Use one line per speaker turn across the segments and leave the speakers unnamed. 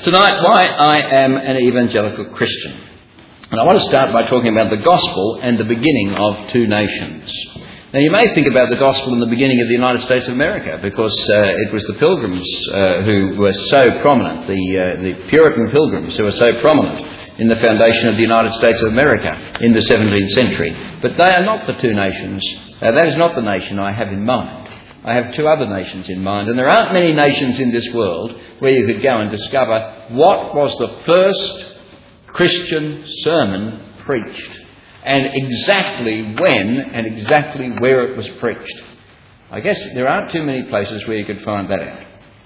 Tonight, why I am an evangelical Christian. And I want to start by talking about the gospel and the beginning of two nations. Now, you may think about the gospel in the beginning of the United States of America because it was the Pilgrims who were so prominent, the Puritan Pilgrims who were so prominent in the foundation of the United States of America in the 17th century. But they are not the two nations. That is not the nation I have in mind. I have two other nations in mind, and there aren't many nations in this world where you could go and discover what was the first Christian sermon preached, and exactly when and exactly where it was preached. I guess there aren't too many places where you could find that out.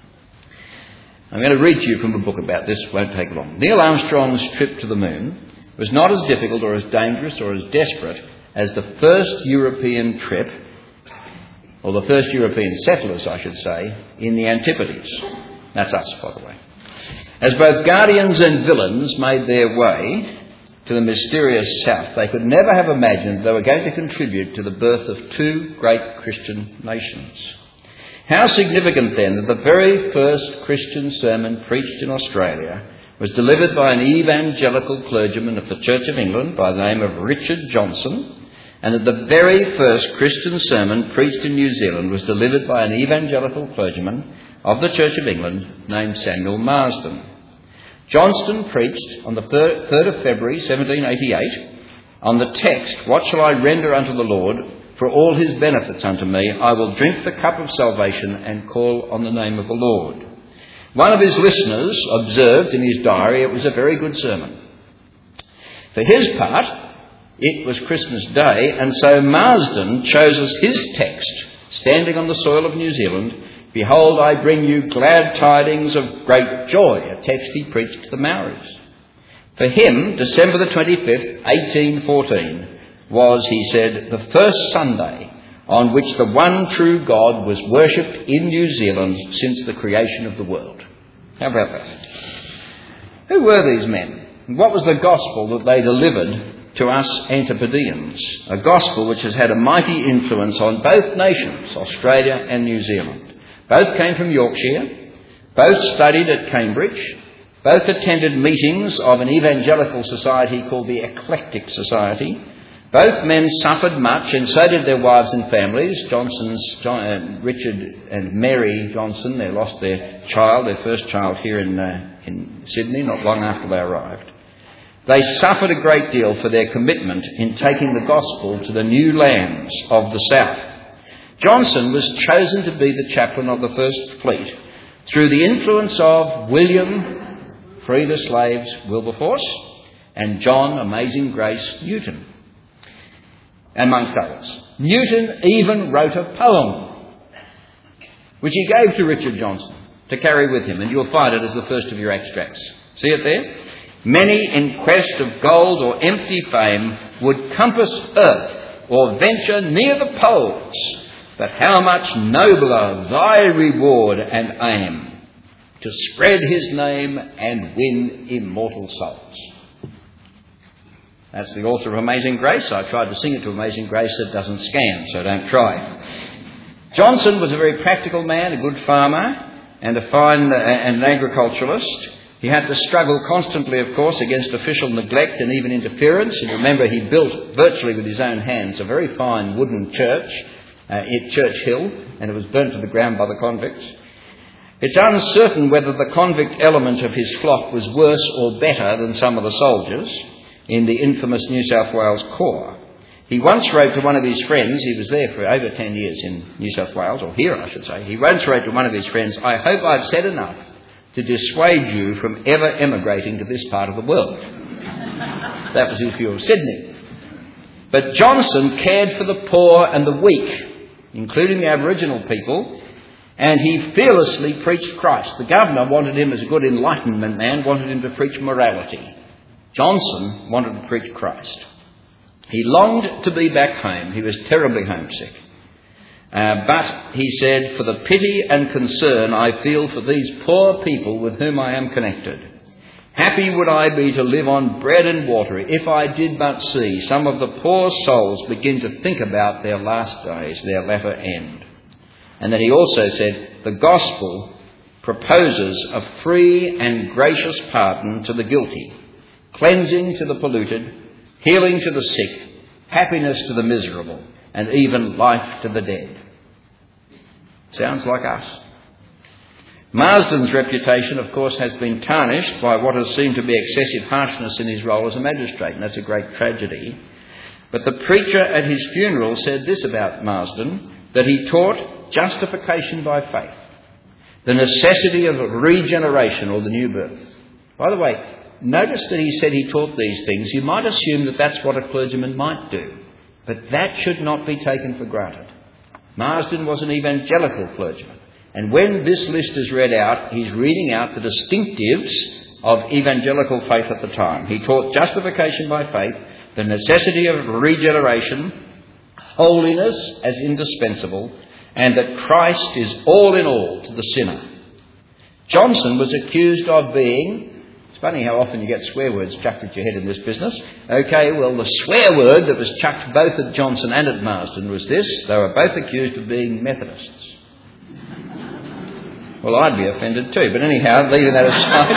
I'm going to read to you from a book about this, it won't take long. Neil Armstrong's trip to the moon was not as difficult or as dangerous or as desperate as the first European trip, or the first European settlers, I should say, in the Antipodes. That's us, by the way. As both guardians and villains made their way to the mysterious south, they could never have imagined they were going to contribute to the birth of two great Christian nations. How significant then that the very first Christian sermon preached in Australia was delivered by an evangelical clergyman of the Church of England by the name of Richard Johnson, and that the very first Christian sermon preached in New Zealand was delivered by an evangelical clergyman of the Church of England named Samuel Marsden. Johnston preached on the 3rd of February 1788 on the text, "What shall I render unto the Lord for all his benefits unto me? I will drink the cup of salvation and call on the name of the Lord." One of his listeners observed in his diary it was a very good sermon. For his part, it was Christmas Day, and so Marsden chose as his text, standing on the soil of New Zealand, "Behold, I bring you glad tidings of great joy," a text he preached to the Maoris. For him, December the 25th, 1814, was, he said, the first Sunday on which the one true God was worshipped in New Zealand since the creation of the world. How about that? Who were these men? What was the gospel that they delivered to us Antipodeans? A gospel which has had a mighty influence on both nations, Australia and New Zealand. Both came from Yorkshire, both studied at Cambridge, both attended meetings of an evangelical society called the Eclectic Society. Both men suffered much, and so did their wives and families. Richard and Mary Johnson, they lost their child, their first child here in Sydney, not long after they arrived. They suffered a great deal for their commitment in taking the gospel to the new lands of the south. Johnson was chosen to be the chaplain of the First Fleet through the influence of William, Free the Slaves, Wilberforce, and John, Amazing Grace, Newton, amongst others. Newton even wrote a poem, which he gave to Richard Johnson to carry with him, and you'll find it as the first of your extracts. See it there? "Many in quest of gold or empty fame would compass earth or venture near the poles, but how much nobler thy reward and aim, to spread his name and win immortal souls." That's the author of Amazing Grace. I tried to sing it to Amazing Grace. It doesn't scan, so don't try. Johnson was a very practical man, a good farmer, and and an agriculturalist. He had to struggle constantly, of course, against official neglect and even interference. And remember, he built virtually with his own hands a very fine wooden church at Church Hill, and it was burnt to the ground by the convicts. It's uncertain whether the convict element of his flock was worse or better than some of the soldiers in the infamous New South Wales Corps. He once wrote to one of his friends, he was there for over 10 years in New South Wales, or here I should say, he once wrote to one of his friends, "I hope I've said enough to dissuade you from ever emigrating to this part of the world." That was his view of Sydney. But Johnson cared for the poor and the weak, including the Aboriginal people, and he fearlessly preached Christ. The governor wanted him, as a good Enlightenment man, wanted him to preach morality. Johnson wanted to preach Christ. He longed to be back home. He was terribly homesick. But he said, "For the pity and concern I feel for these poor people with whom I am connected. Happy would I be to live on bread and water if I did but see some of the poor souls begin to think about their last days, their latter end." And then he also said, "The gospel proposes a free and gracious pardon to the guilty, cleansing to the polluted, healing to the sick, happiness to the miserable, and even life to the dead. Sounds like us. Marsden's reputation, of course, has been tarnished by what has seemed to be excessive harshness in his role as a magistrate, and that's a great tragedy. But the preacher at his funeral said this about Marsden, that he taught justification by faith, the necessity of regeneration or the new birth. By the way, notice that he said he taught these things. You might assume that that's what a clergyman might do, but that should not be taken for granted. Marsden was an evangelical clergyman. And when this list is read out, he's reading out the distinctives of evangelical faith at the time. He taught justification by faith, the necessity of regeneration, holiness as indispensable, and that Christ is all in all to the sinner. Johnson was accused of being, it's funny how often you get swear words chucked at your head in this business. Okay, well, the swear word that was chucked both at Johnson and at Marsden was this: they were both accused of being Methodists. Well, I'd be offended too, but anyhow, leaving that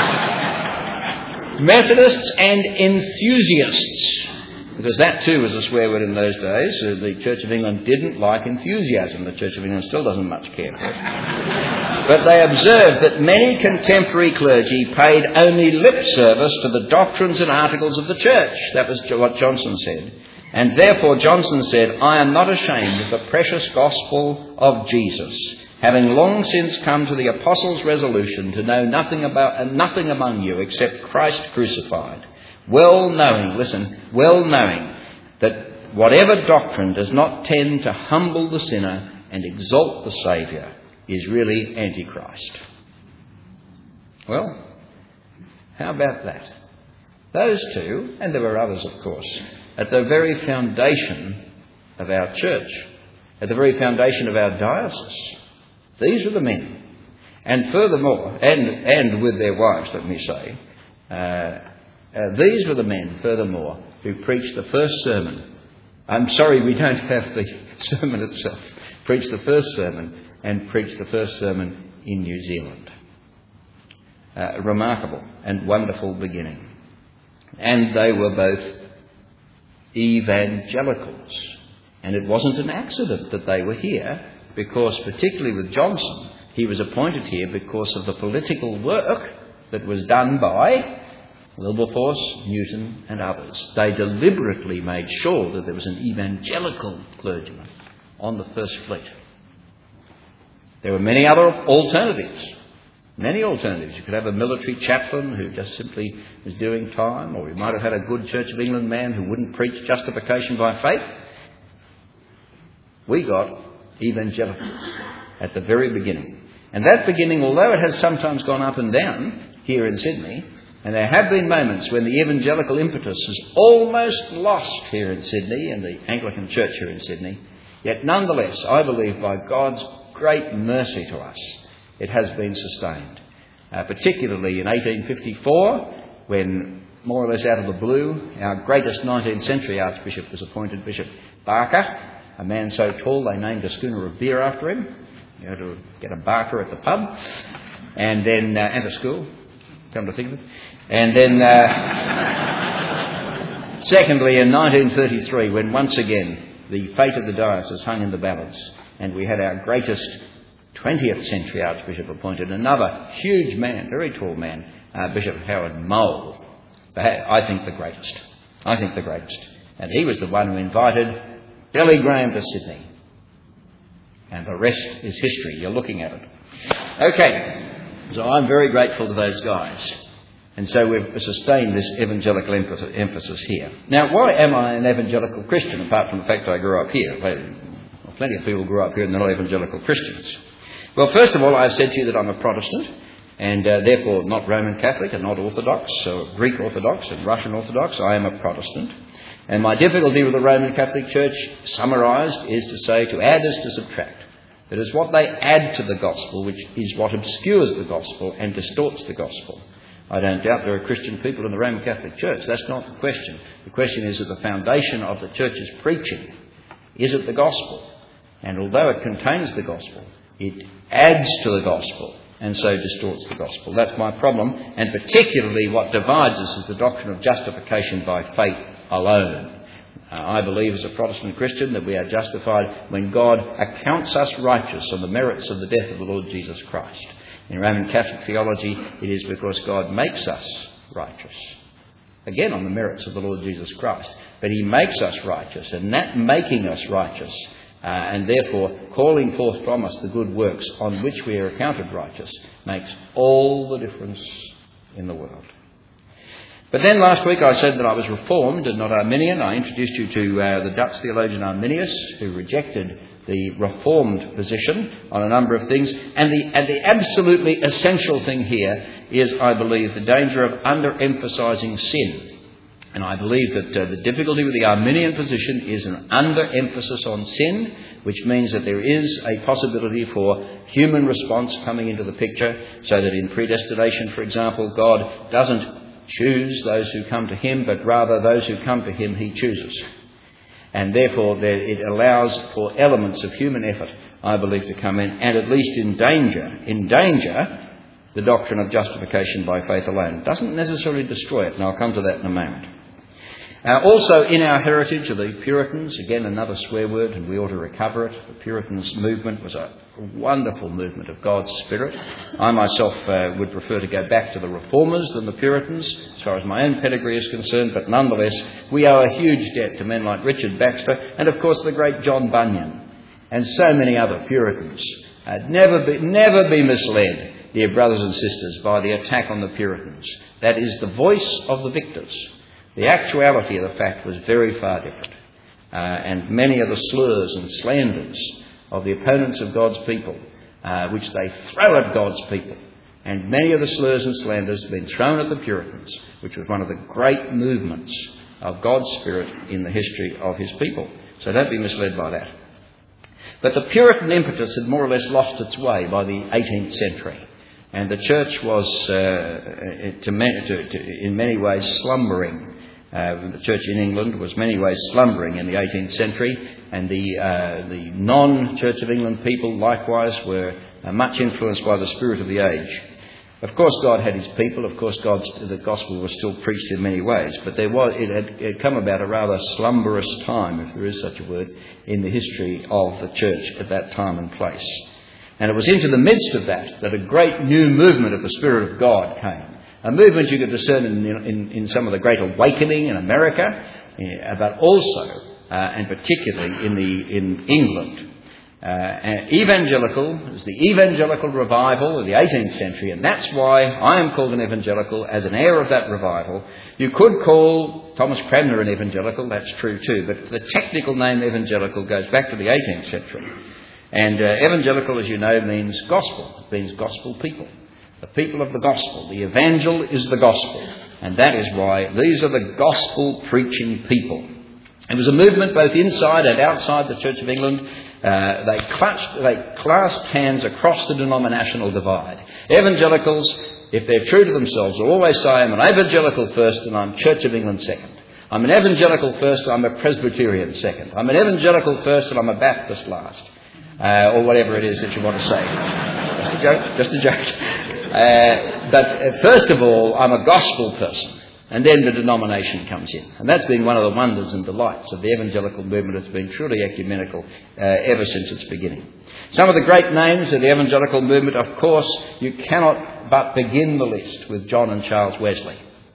aside. Methodists and enthusiasts, because that too was a swear word in those days. The Church of England didn't like enthusiasm. The Church of England still doesn't much care for it. But they observed that many contemporary clergy paid only lip service to the doctrines and articles of the Church. That was what Johnson said. And therefore Johnson said, "I am not ashamed of the precious gospel of Jesus, having long since come to the apostles' resolution to know nothing among you except Christ crucified, well knowing that whatever doctrine does not tend to humble the sinner and exalt the Saviour is really Antichrist." Well, how about that? Those two, and there were others of course, at the very foundation of our church, at the very foundation of our diocese. These were the men. And furthermore, and with their wives, let me say, these were the men, furthermore, who preached the first sermon. I'm sorry we don't have the sermon itself. Preached the first sermon and preached the first sermon in New Zealand. A remarkable and wonderful beginning. And they were both evangelicals. And it wasn't an accident that they were here, because particularly with Johnson, he was appointed here because of the political work that was done by Wilberforce, Newton and others. They deliberately made sure that there was an evangelical clergyman on the First Fleet. There were many other alternatives. Many alternatives. You could have a military chaplain who just simply was doing time, or you might have had a good Church of England man who wouldn't preach justification by faith. We got evangelicals at the very beginning. And that beginning, although it has sometimes gone up and down here in Sydney, and there have been moments when the evangelical impetus is almost lost here in Sydney, in the Anglican Church here in Sydney, yet nonetheless, I believe by God's great mercy to us, it has been sustained. Particularly in 1854, when, more or less out of the blue, our greatest 19th century Archbishop was appointed, Bishop Barker, a man so tall they named a schooner of beer after him. You had to get a Barker at the pub, and then and a school, come to think of it. And then, secondly, in 1933, when once again the fate of the diocese hung in the balance, and we had our greatest 20th century Archbishop appointed, another huge man, very tall man, Bishop Howard Mole. I think the greatest. And he was the one who invited Billy Graham to Sydney. And the rest is history. You're looking at it. Okay. So I'm very grateful to those guys. And so we've sustained this evangelical emphasis here. Now, why am I an evangelical Christian, apart from the fact I grew up here? Well, plenty of people grew up here and they're not evangelical Christians. Well, first of all, I've said to you that I'm a Protestant, and therefore not Roman Catholic and not Orthodox, so Greek Orthodox and Russian Orthodox. I am a Protestant. And my difficulty with the Roman Catholic Church, summarised, is to say to add is to subtract. That is what they add to the gospel, which is what obscures the gospel and distorts the gospel. I don't doubt there are Christian people in the Roman Catholic Church. That's not the question. The question is that the foundation of the Church's preaching, is it the gospel? And although it contains the gospel, it adds to the gospel and so distorts the gospel. That's my problem, and particularly what divides us is the doctrine of justification by faith alone. I believe as a Protestant Christian that we are justified when God accounts us righteous on the merits of the death of the Lord Jesus Christ. In Roman Catholic theology, it is because God makes us righteous. Again, on the merits of the Lord Jesus Christ. But he makes us righteous, and that making us righteous, and therefore calling forth from us the good works on which we are accounted righteous, makes all the difference in the world. But then last week I said that I was Reformed and not Arminian. I introduced you to the Dutch theologian Arminius, who rejected the Reformed position on a number of things. And the absolutely essential thing here is, I believe, the danger of underemphasising sin. And I believe that the difficulty with the Arminian position is an underemphasis on sin, which means that there is a possibility for human response coming into the picture, so that in predestination, for example, God doesn't choose those who come to him, but rather those who come to him he chooses. And therefore it allows for elements of human effort, I believe, to come in, and at least in danger, the doctrine of justification by faith alone. It doesn't necessarily destroy it, and I'll come to that in a moment. Also in our heritage are the Puritans, again another swear word, and we ought to recover it. The Puritans movement was a wonderful movement of God's Spirit. I myself would prefer to go back to the Reformers than the Puritans, as far as my own pedigree is concerned, but nonetheless we owe a huge debt to men like Richard Baxter, and of course the great John Bunyan, and so many other Puritans. Never be misled, dear brothers and sisters, by the attack on the Puritans. That is the voice of the victors. The actuality of the fact was very far different. And many of the slurs and slanders of the opponents of God's people, which they throw at God's people, and many of the slurs and slanders have been thrown at the Puritans, which was one of the great movements of God's Spirit in the history of his people. So don't be misled by that. But the Puritan impetus had more or less lost its way by the 18th century. And the church was, in many ways, slumbering. The church in England was many ways slumbering in the 18th century, and the non-Church of England people likewise were much influenced by the spirit of the age. Of course God had his people, of course the gospel was still preached in many ways, but it had come about a rather slumberous time, if there is such a word, in the history of the church at that time and place. And it was into the midst of that a great new movement of the Spirit of God came. A movement you could discern in some of the Great Awakening in America, but also and particularly in England. Evangelical, it was the evangelical revival of the 18th century, and that's why I am called an evangelical as an heir of that revival. You could call Thomas Cranmer an evangelical, that's true too, but the technical name evangelical goes back to the 18th century. And evangelical, as you know, means gospel. It means gospel people. The people of the gospel. The evangel is the gospel. And that is why these are the gospel preaching people. It was a movement both inside and outside the Church of England. They clasped hands across the denominational divide. Evangelicals, if they're true to themselves, will always say, I'm an evangelical first and I'm Church of England second. I'm an evangelical first and I'm a Presbyterian second. I'm an evangelical first and I'm a Baptist last. Or whatever it is that you want to say. Just a joke. But first of all, I'm a gospel person. And then the denomination comes in. And that's been one of the wonders and delights of the evangelical movement. It's been truly ecumenical ever since its beginning. Some of the great names of the evangelical movement, of course, you cannot but begin the list with John and Charles Wesley.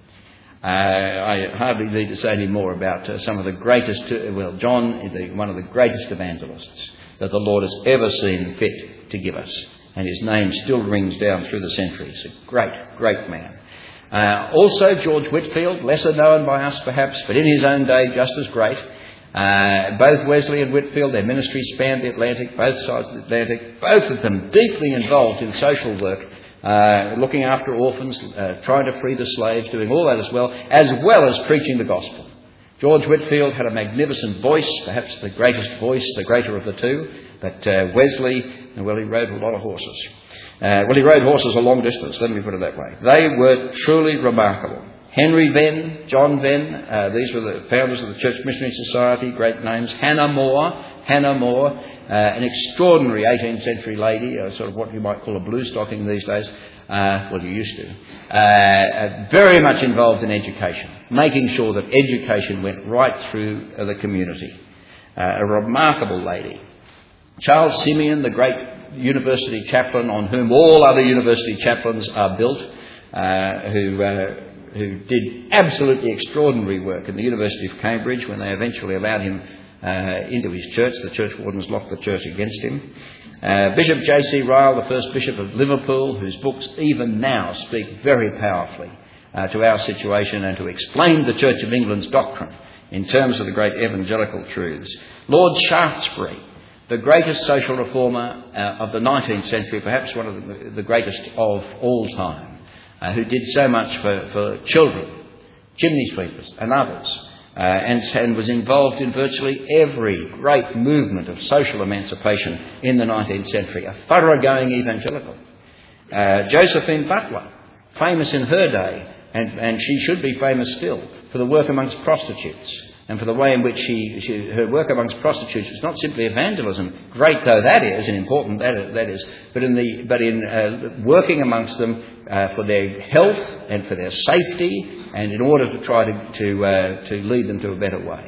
I hardly need to say any more about some of the greatest, John is one of the greatest evangelists that the Lord has ever seen fit to give us. And his name still rings down through the centuries. A great, great man. Also George Whitefield, lesser known by us perhaps, but in his own day just as great. Both Wesley and Whitefield, their ministries spanned the Atlantic, both sides of the Atlantic, both of them deeply involved in social work, looking after orphans, trying to free the slaves, doing all that as well as preaching the gospel. George Whitefield had a magnificent voice, perhaps the greatest voice, the greater of the two, but Wesley, he rode a lot of horses. He rode horses a long distance, let me put it that way. They were truly remarkable. Henry Venn, John Venn, these were the founders of the Church Missionary Society, great names. Hannah More, an extraordinary 18th century lady, sort of what you might call a blue stocking these days. Well, you used to. Very much involved in education, making sure that education went right through the community. A remarkable lady. Charles Simeon, the great university chaplain on whom all other university chaplains are built, who did absolutely extraordinary work in the University of Cambridge when they eventually allowed him into his church. The church wardens locked the church against him. Bishop J.C. Ryle, the first Bishop of Liverpool, whose books even now speak very powerfully to our situation and to explain the Church of England's doctrine in terms of the great evangelical truths. Lord Shaftesbury, the greatest social reformer of the 19th century, perhaps one of the greatest of all time, who did so much for children, chimney sweepers and others, and was involved in virtually every great movement of social emancipation in the 19th century, a thoroughgoing evangelical. Josephine Butler, famous in her day, and she should be famous still, for the work amongst prostitutes, and for the way in which her work amongst prostitutes was not simply evangelism, great though that is, and important that is, but in working amongst them for their health and for their safety, and in order to try to lead them to a better way.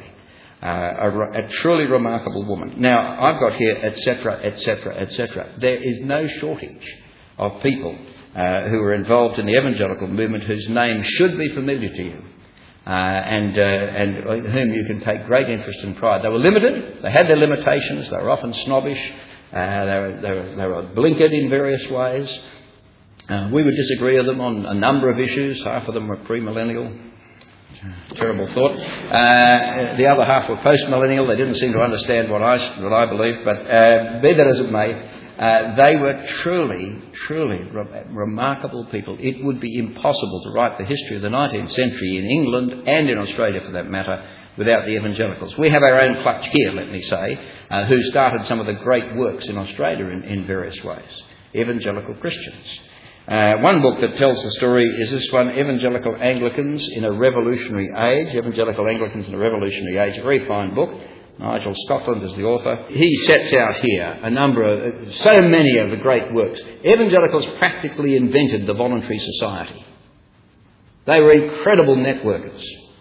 A truly remarkable woman. Now, I've got here, etc., etc., etc. There is no shortage of people who are involved in the evangelical movement whose name should be familiar to you. And whom you can take great interest and pride. They were limited, they had their limitations, they were often snobbish, they were blinkered in various ways. We would disagree with them on a number of issues. Half of them were premillennial. Terrible thought. The other half were postmillennial. They didn't seem to understand what I believed, but be that as it may, they were truly remarkable people. It would be impossible to write the history of the 19th century in England and in Australia for that matter without the evangelicals. We have our own clutch here, let me say, who started some of the great works in Australia in various ways. Evangelical Christians. One book that tells the story is this one, Evangelical Anglicans in a Revolutionary Age. Evangelical Anglicans in a Revolutionary Age, a very fine book. Nigel Scotland is the author. He sets out here so many of the great works. Evangelicals practically invented the voluntary society. They were incredible networkers.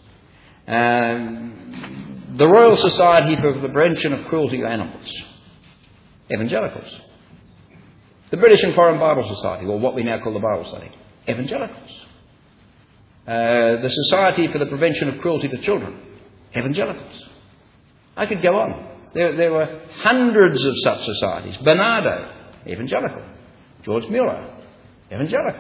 The Royal Society for the Prevention of Cruelty to Animals. Evangelicals. The British and Foreign Bible Society, or what we now call the Bible Study. Evangelicals. The Society for the Prevention of Cruelty to Children. Evangelicals. I could go on. There were hundreds of such societies. Bernardo, evangelical. George Muller, evangelical.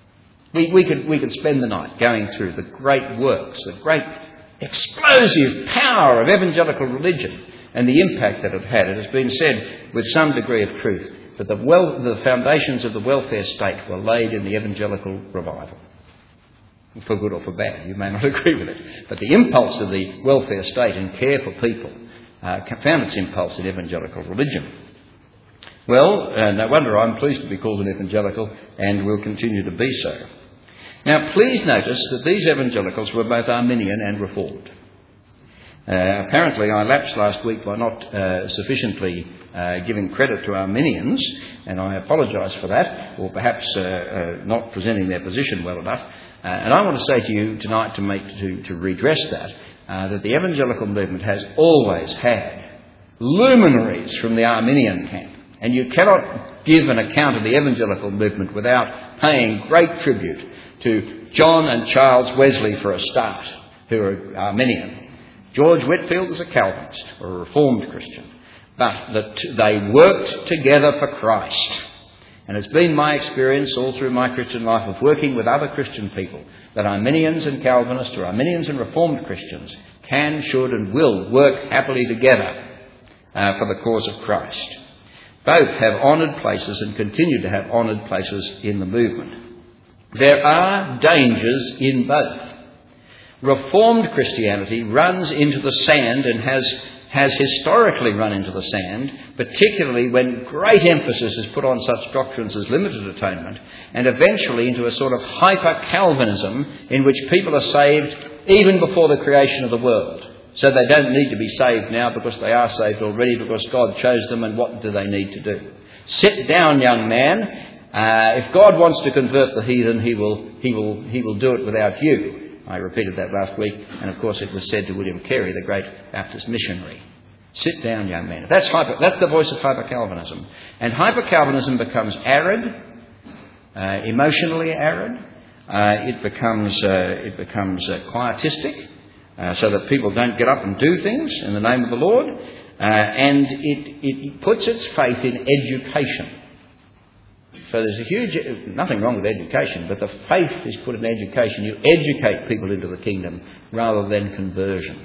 We could spend the night going through the great works, the great explosive power of evangelical religion and the impact that it had. It has been said with some degree of truth that the foundations of the welfare state were laid in the evangelical revival. For good or for bad, you may not agree with it. But the impulse of the welfare state and care for people found its impulse in evangelical religion. Well, no wonder I'm pleased to be called an evangelical and will continue to be so. Now, please notice that these evangelicals were both Arminian and Reformed. Apparently, I lapsed last week by not sufficiently giving credit to Arminians, and I apologise for that, or perhaps not presenting their position well enough. And I want to say to you tonight to redress that the evangelical movement has always had luminaries from the Arminian camp. And you cannot give an account of the evangelical movement without paying great tribute to John and Charles Wesley for a start, who are Arminian. George Whitefield was a Calvinist, or a Reformed Christian. But they worked together for Christ. And it's been my experience all through my Christian life of working with other Christian people that Arminians and Calvinists, or Arminians and Reformed Christians, can, should and will work happily together for the cause of Christ. Both have honoured places and continue to have honoured places in the movement. There are dangers in both. Reformed Christianity runs into the sand and has historically run into the sand, particularly when great emphasis is put on such doctrines as limited atonement, and eventually into a sort of hyper-Calvinism in which people are saved even before the creation of the world. So they don't need to be saved now because they are saved already, because God chose them, and what do they need to do? Sit down, young man. If God wants to convert the heathen, he will do it without you. I repeated that last week, and of course it was said to William Carey, the great Baptist missionary. Sit down, young man. That's the voice of hyper-Calvinism. And hyper-Calvinism becomes arid, emotionally arid. It becomes quietistic, so that people don't get up and do things in the name of the Lord. And it puts its faith in education. So there's nothing wrong with education, but the faith is put in education. You educate people into the kingdom rather than conversion.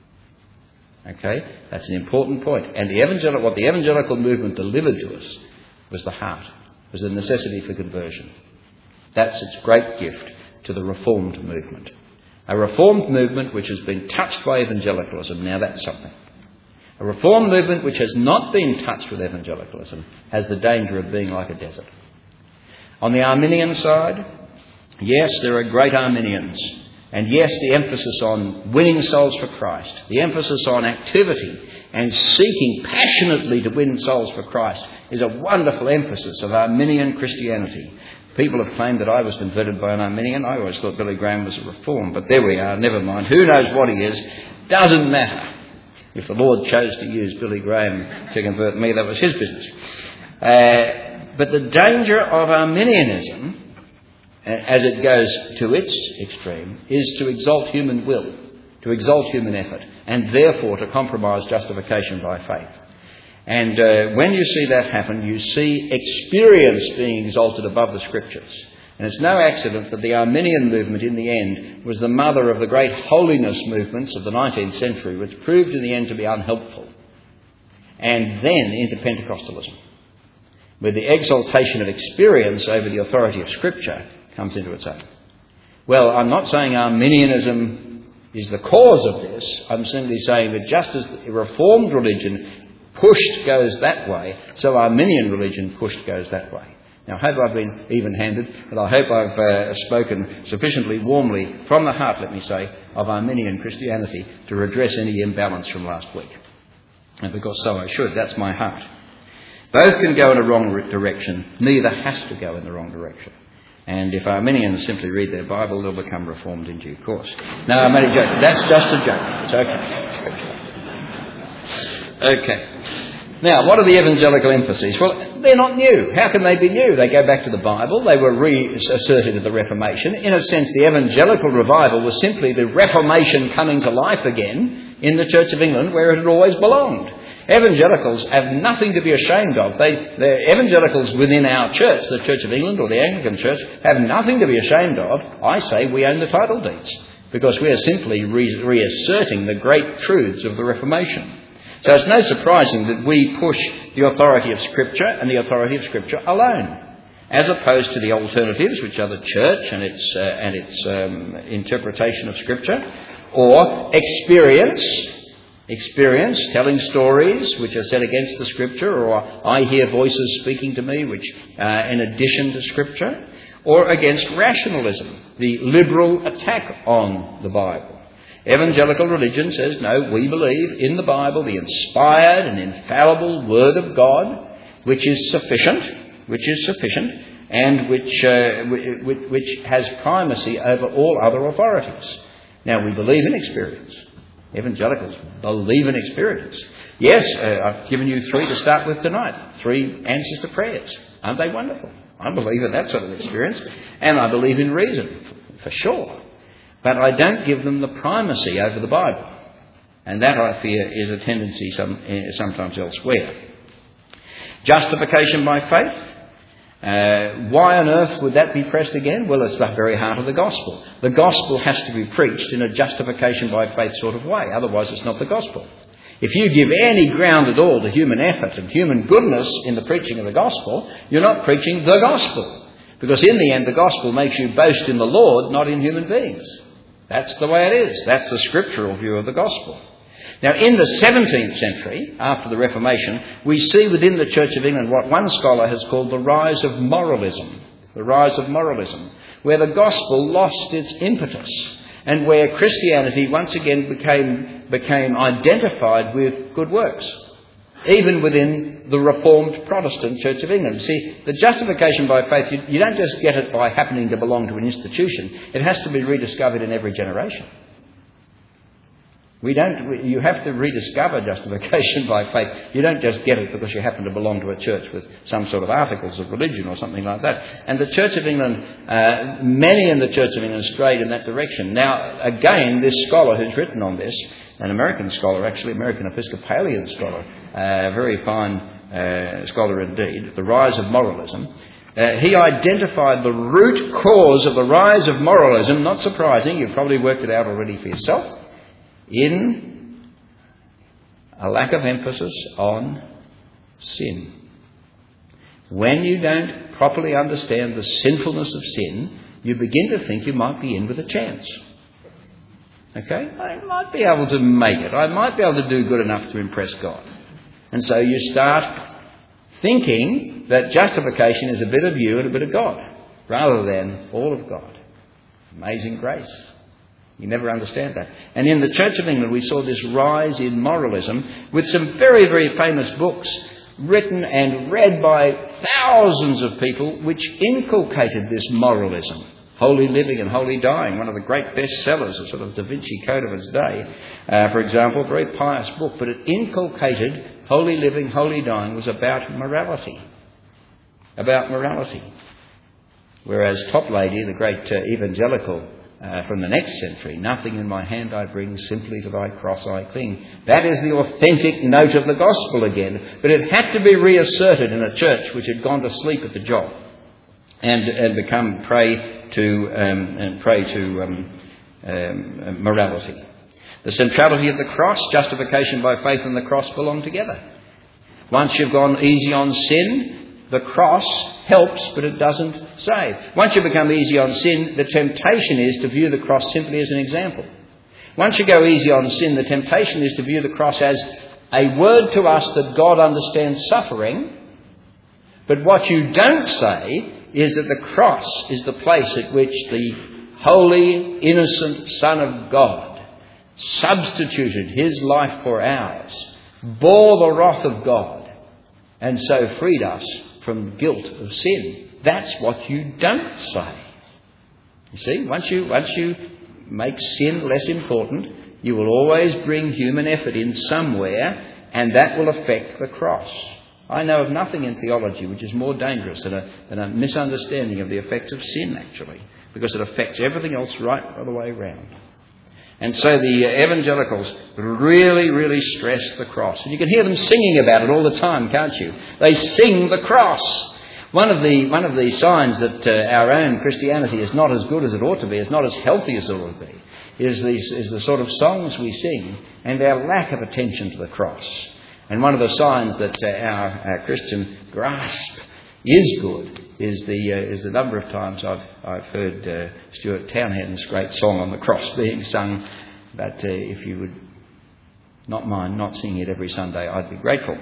Okay? That's an important point. And what the evangelical movement delivered to us was the heart, was the necessity for conversion. That's its great gift to the Reformed movement. A Reformed movement which has been touched by evangelicalism, now that's something. A Reformed movement which has not been touched with evangelicalism has the danger of being like a desert. On the Arminian side, yes, there are great Arminians. And yes, the emphasis on winning souls for Christ, the emphasis on activity and seeking passionately to win souls for Christ is a wonderful emphasis of Arminian Christianity. People have claimed that I was converted by an Arminian. I always thought Billy Graham was a Reformed, but there we are, never mind. Who knows what he is? Doesn't matter. If the Lord chose to use Billy Graham to convert me, that was his business. But the danger of Arminianism, as it goes to its extreme, is to exalt human will, to exalt human effort, and therefore to compromise justification by faith. And when you see that happen, you see experience being exalted above the Scriptures. And it's no accident that the Arminian movement in the end was the mother of the great holiness movements of the 19th century, which proved in the end to be unhelpful. And then into Pentecostalism, where the exaltation of experience over the authority of Scripture comes into its own. Well, I'm not saying Arminianism is the cause of this. I'm simply saying that just as the Reformed religion pushed goes that way, so Arminian religion pushed goes that way. Now, I hope I've been even-handed, but I hope I've spoken sufficiently warmly from the heart, let me say, of Arminian Christianity to redress any imbalance from last week. And because so I should, that's my heart. Both can go in a wrong direction. Neither has to go in the wrong direction. And if Arminians simply read their Bible, they'll become Reformed in due course. No, I'm only joking. That's just a joke. It's okay. Okay. Now, what are the evangelical emphases? Well, they're not new. How can they be new? They go back to the Bible. They were reasserted at the Reformation. In a sense, the evangelical revival was simply the Reformation coming to life again in the Church of England, where it had always belonged. Evangelicals have nothing to be ashamed of. The evangelicals within our church, the Church of England or the Anglican Church, have nothing to be ashamed of. I say we own the title deeds, because we are simply reasserting the great truths of the Reformation. So it's no surprising that we push the authority of Scripture and the authority of Scripture alone, as opposed to the alternatives, which are the church and its interpretation of Scripture, or experience, telling stories which are set against the Scripture, or I hear voices speaking to me which in addition to Scripture, or against rationalism, the liberal attack on the Bible. Evangelical religion says, no, we believe in the Bible, the inspired and infallible Word of God, which is sufficient, and which has primacy over all other authorities. Now, we believe in experience. Evangelicals believe in experience. Yes, I've given you 3 to start with tonight. 3 answers to prayers. Aren't they wonderful? I believe in that sort of experience, and I believe in reason, for sure. But I don't give them the primacy over the Bible. And that, I fear, is a tendency sometimes elsewhere. Justification by faith. Why on earth would that be pressed again? Well, it's the very heart of the gospel. The gospel has to be preached in a justification by faith sort of way. Otherwise, it's not the gospel. If you give any ground at all to human effort and human goodness in the preaching of the gospel, you're not preaching the gospel. Because in the end, the gospel makes you boast in the Lord, not in human beings. That's the way it is. That's the scriptural view of the gospel. Now, in the 17th century, after the Reformation, we see within the Church of England what one scholar has called the rise of moralism. The rise of moralism, where the gospel lost its impetus. and where Christianity once again became identified with good works, even within the Reformed Protestant Church of England. See, the justification by faith, you don't just get it by happening to belong to an institution. It has to be rediscovered in every generation. You have to rediscover justification by faith. You don't just get it because you happen to belong to a church with some sort of articles of religion or something like that. And the Church of England, many in the Church of England strayed in that direction. Now, again, this scholar who's written on this, an American scholar, actually, American Episcopalian scholar, a very fine scholar indeed, The Rise of Moralism, he identified the root cause of the rise of moralism, not surprising, you've probably worked it out already for yourself, in a lack of emphasis on sin. When you don't properly understand the sinfulness of sin, you begin to think you might be in with a chance. Okay? I might be able to make it. I might be able to do good enough to impress God. And so you start thinking that justification is a bit of you and a bit of God, rather than all of God. Amazing grace. You never understand that. And in the Church of England we saw this rise in moralism with some very, very famous books written and read by thousands of people which inculcated this moralism. Holy Living and Holy Dying, one of the great bestsellers, a sort of Da Vinci Code of its day, for example, a very pious book, but it inculcated Holy Living, Holy Dying was about morality. About morality. Whereas Toplady, the great evangelical from the next century, nothing in my hand I bring, simply to thy cross I cling. That is the authentic note of the gospel again, but it had to be reasserted in a church which had gone to sleep at the job and become prey to morality. The centrality of the cross, justification by faith and the cross belong together. Once you've gone easy on sin, the cross helps, but it doesn't save. Once you become easy on sin, the temptation is to view the cross simply as an example. Once you go easy on sin, the temptation is to view the cross as a word to us that God understands suffering. But what you don't say is that the cross is the place at which the holy, innocent Son of God substituted his life for ours, bore the wrath of God, and so freed us from guilt of sin. That's what you don't say. You see, once you make sin less important, you will always bring human effort in somewhere, and that will affect the cross. I know of nothing in theology which is more dangerous than a misunderstanding of the effects of sin, actually, because it affects everything else right the way around. And so the evangelicals really, really stress the cross. And you can hear them singing about it all the time, can't you? They sing the cross. One of the signs that our own Christianity is not as good as it ought to be, is not as healthy as it ought to be, is the sort of songs we sing and our lack of attention to the cross. And one of the signs that our Christian grasp is good is the number of times I've heard Stuart Townhend's great song on the cross being sung. But if you would not mind not singing it every Sunday, I'd be grateful.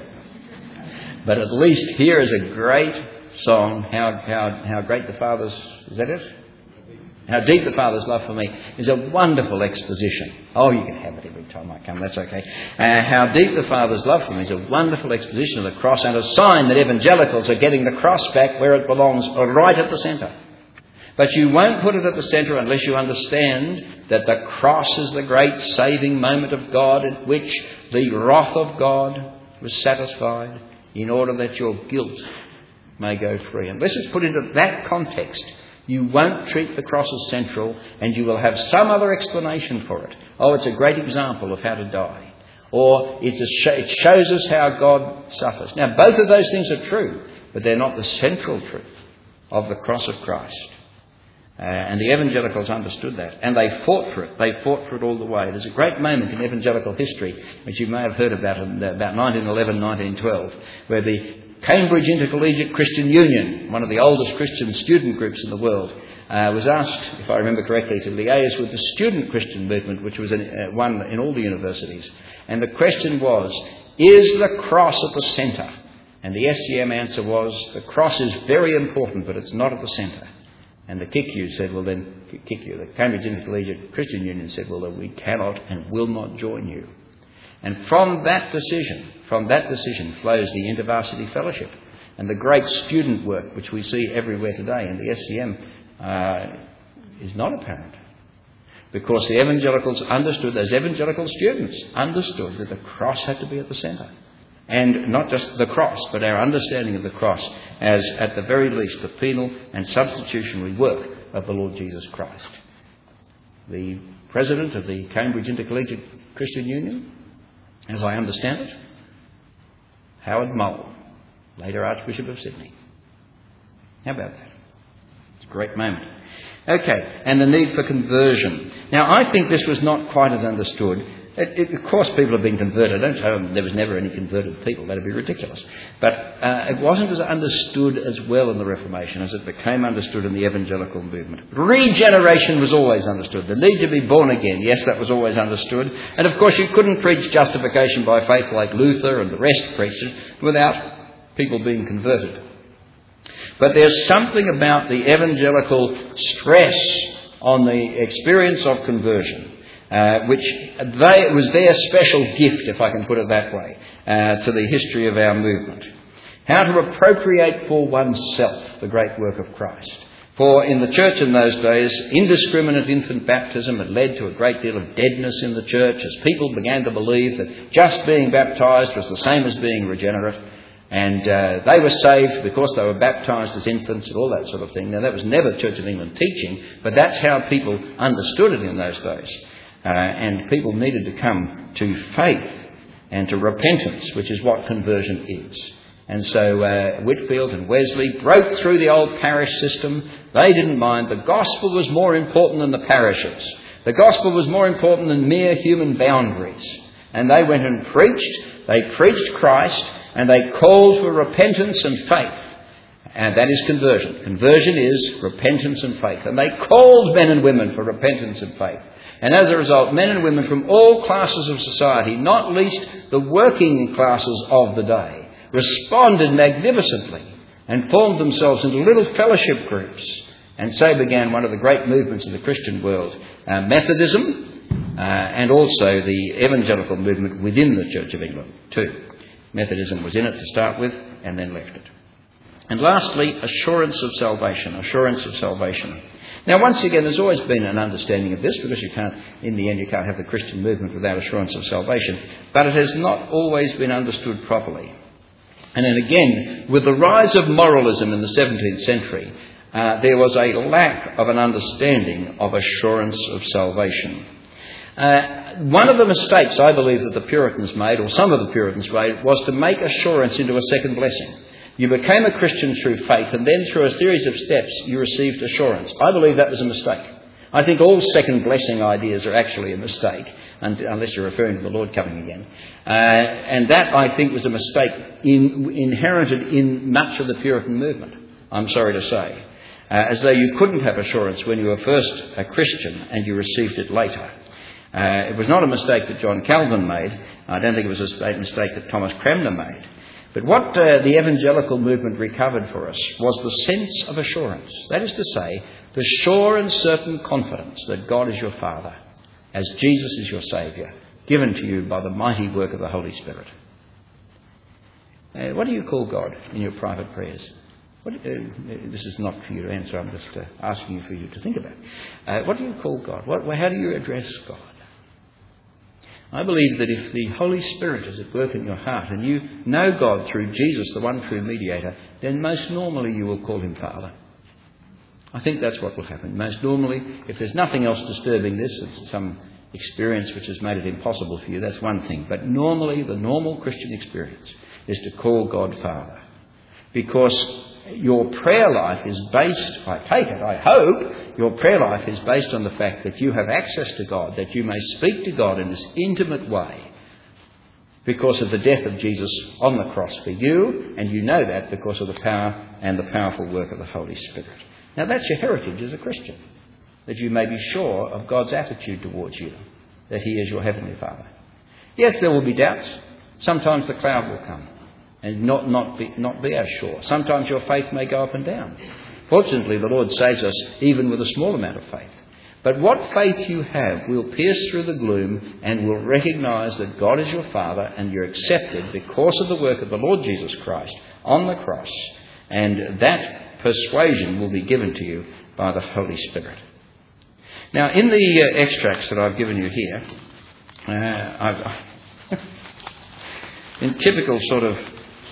But at least here is a great song, how great the Father's, is that it? How deep the Father's love for me is a wonderful exposition. Oh, you can have it every time I come, that's okay. How deep the Father's love for me is a wonderful exposition of the cross and a sign that evangelicals are getting the cross back where it belongs, right at the centre. But you won't put it at the centre unless you understand that the cross is the great saving moment of God at which the wrath of God was satisfied in order that your guilt may go free. Unless it's put into that context, you won't treat the cross as central, and you will have some other explanation for it. Oh, it's a great example of how to die. Or it shows us how God suffers. Now, both of those things are true, but they're not the central truth of the cross of Christ. And the evangelicals understood that, and they fought for it. They fought for it all the way. There's a great moment in evangelical history, which you may have heard about 1911, 1912, where the Cambridge Intercollegiate Christian Union, one of the oldest Christian student groups in the world, was asked, if I remember correctly, to liaise with the student Christian movement, which was one in all the universities. And the question was, is the cross at the centre? And the SCM answer was, the cross is very important, but it's not at the centre. And the KICU said, well then, kick you. The Cambridge Intercollegiate Christian Union said, well, that we cannot and will not join you. And from that decision flows the InterVarsity Fellowship and the great student work which we see everywhere today. And the SCM is not apparent. Because the evangelicals understood, those evangelical students understood that the cross had to be at the centre. And not just the cross, but our understanding of the cross as, at the very least, the penal and substitutionary work of the Lord Jesus Christ. The president of the Cambridge Intercollegiate Christian Union, as I understand it, Howard Mole, later Archbishop of Sydney. How about that? It's a great moment. Okay, and the need for conversion. Now, I think this was not quite as understood. Of course, people have been converted. Don't tell them there was never any converted people. That would be ridiculous. But it wasn't as understood as well in the Reformation as it became understood in the evangelical movement. Regeneration was always understood. The need to be born again, yes, that was always understood. And of course, you couldn't preach justification by faith like Luther and the rest preached it without people being converted. But there's something about the evangelical stress on the experience of conversion, it was their special gift, if I can put it that way, to the history of our movement. How to appropriate for oneself the great work of Christ. For in the church in those days, indiscriminate infant baptism had led to a great deal of deadness in the church as people began to believe that just being baptised was the same as being regenerate. And they were saved because they were baptised as infants and all that sort of thing. Now, that was never Church of England teaching, but that's how people understood it in those days. And people needed to come to faith and to repentance, which is what conversion is. And so Whitfield and Wesley broke through the old parish system. They didn't mind. The gospel was more important than the parishes. The gospel was more important than mere human boundaries. And they went and preached. They preached Christ. And they called for repentance and faith. And that is conversion. Conversion is repentance and faith. And they called men and women for repentance and faith. And as a result, men and women from all classes of society, not least the working classes of the day, responded magnificently and formed themselves into little fellowship groups. And so began one of the great movements of the Christian world, Methodism, and also the evangelical movement within the Church of England too. Methodism was in it to start with and then left it. And lastly, assurance of salvation. Assurance of salvation. Now, once again, there's always been an understanding of this because in the end, you can't have the Christian movement without assurance of salvation. But it has not always been understood properly. And then again, with the rise of moralism in the 17th century, there was a lack of an understanding of assurance of salvation. One of the mistakes I believe that the Puritans made, or some of the Puritans made, was to make assurance into a second blessing. You became a Christian through faith, and then through a series of steps you received assurance. I believe that was a mistake. I think all second blessing ideas are actually a mistake, unless you're referring to the Lord coming again. And that, I think, was a mistake inherited in much of the Puritan movement, I'm sorry to say. As though you couldn't have assurance when you were first a Christian and you received it later. It was not a mistake that John Calvin made. I don't think it was a mistake that Thomas Cranmer made. But what the evangelical movement recovered for us was the sense of assurance. That is to say, the sure and certain confidence that God is your Father, as Jesus is your Saviour, given to you by the mighty work of the Holy Spirit. What do you call God in your private prayers? This is not for you to answer. I'm just asking you for you to think about. What do you call God? How do you address God? I believe that if the Holy Spirit is at work in your heart and you know God through Jesus, the one true mediator, then most normally you will call him Father. I think that's what will happen. Most normally, if there's nothing else disturbing this, it's some experience which has made it impossible for you, that's one thing. But normally, the normal Christian experience is to call God Father. Because your prayer life is based, I take it, I hope, your prayer life is based on the fact that you have access to God, that you may speak to God in this intimate way because of the death of Jesus on the cross for you, and you know that because of the power and the powerful work of the Holy Spirit. Now that's your heritage as a Christian, that you may be sure of God's attitude towards you, that he is your Heavenly Father. Yes, there will be doubts. Sometimes the cloud will come and not be as sure. Sometimes your faith may go up and down. Fortunately, the Lord saves us even with a small amount of faith. But what faith you have will pierce through the gloom and will recognise that God is your Father and you're accepted because of the work of the Lord Jesus Christ on the cross. And that persuasion will be given to you by the Holy Spirit. Now, in the extracts that I've given you here, in typical sort of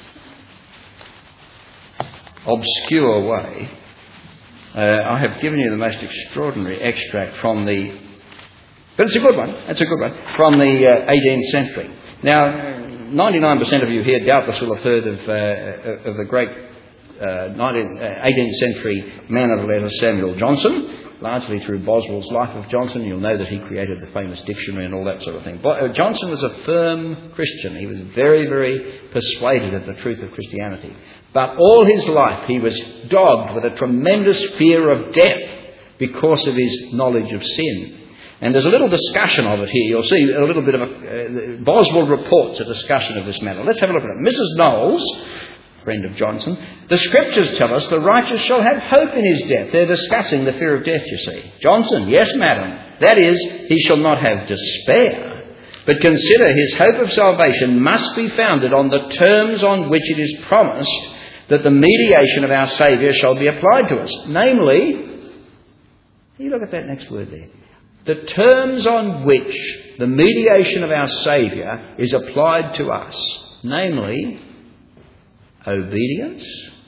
obscure way, I have given you the most extraordinary extract from the... But it's a good one. It's a good one. From the 18th century. Now, 99% of you here doubtless will have heard of the great 18th century man of letters Samuel Johnson. Largely through Boswell's Life of Johnson, you'll know that he created the famous dictionary and all that sort of thing. But Johnson was a firm Christian. He was very, very persuaded of the truth of Christianity. But all his life he was dogged with a tremendous fear of death because of his knowledge of sin. And there's a little discussion of it here. You'll see a little bit of Boswell reports a discussion of this matter. Let's have a look at it. Mrs. Knowles, friend of Johnson, the Scriptures tell us the righteous shall have hope in his death. They're discussing the fear of death, you see. Johnson, yes, madam. That is, he shall not have despair. But consider his hope of salvation must be founded on the terms on which it is promised that the mediation of our Saviour shall be applied to us. Namely, you look at that next word there. The terms on which the mediation of our Saviour is applied to us. Namely, obedience.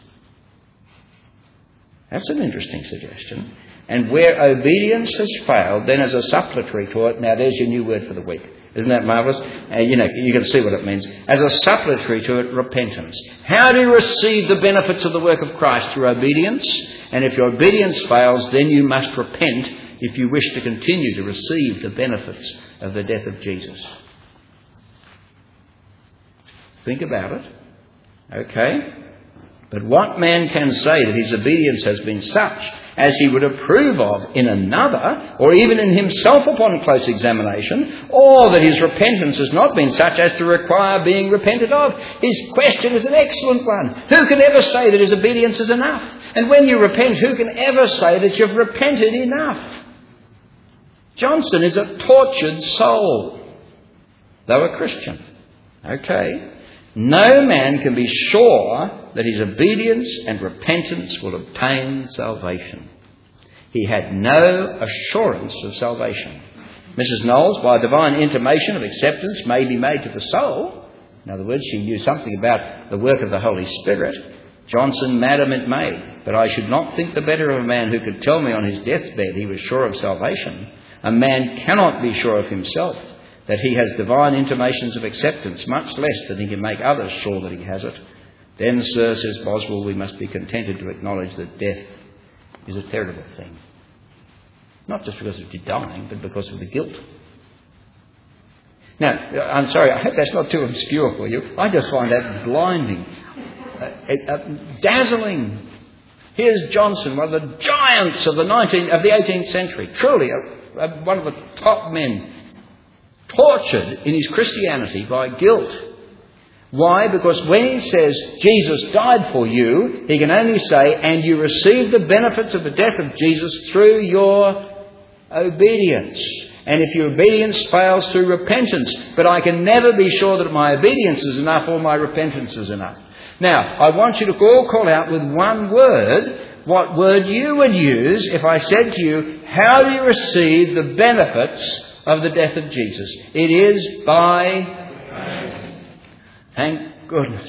That's an interesting suggestion. And where obedience has failed, then as a supplementary to it, now there's your new word for the week. Isn't that marvellous? You can see what it means. As a supplementary to it, repentance. How do you receive the benefits of the work of Christ? Through obedience. And if your obedience fails, then you must repent if you wish to continue to receive the benefits of the death of Jesus. Think about it. Okay? But what man can say that his obedience has been such as he would approve of in another, or even in himself upon close examination, or that his repentance has not been such as to require being repented of? His question is an excellent one. Who can ever say that his obedience is enough? And when you repent, who can ever say that you've repented enough? Johnson is a tortured soul, though a Christian. Okay? No man can be sure that his obedience and repentance will obtain salvation. He had no assurance of salvation. Mrs. Knowles, by divine intimation of acceptance, may be made to the soul. In other words, she knew something about the work of the Holy Spirit. Johnson, madam, it may. But I should not think the better of a man who could tell me on his deathbed he was sure of salvation. A man cannot be sure of himself that he has divine intimations of acceptance, much less that he can make others sure that he has it. Then, sir, says Boswell, we must be contented to acknowledge that death is a terrible thing. Not just because of your dying, but because of the guilt. Now, I'm sorry, I hope that's not too obscure for you. I just find that blinding, dazzling. Here's Johnson, one of the giants of the 18th century, truly one of the top men, tortured in his Christianity by guilt. Why? Because when he says Jesus died for you, he can only say, and you receive the benefits of the death of Jesus through your obedience. And if your obedience fails, through repentance. But I can never be sure that my obedience is enough or my repentance is enough. Now, I want you to all call out with one word what word you would use if I said to you, how do you receive the benefits of the death of Jesus? It is by... Thank goodness.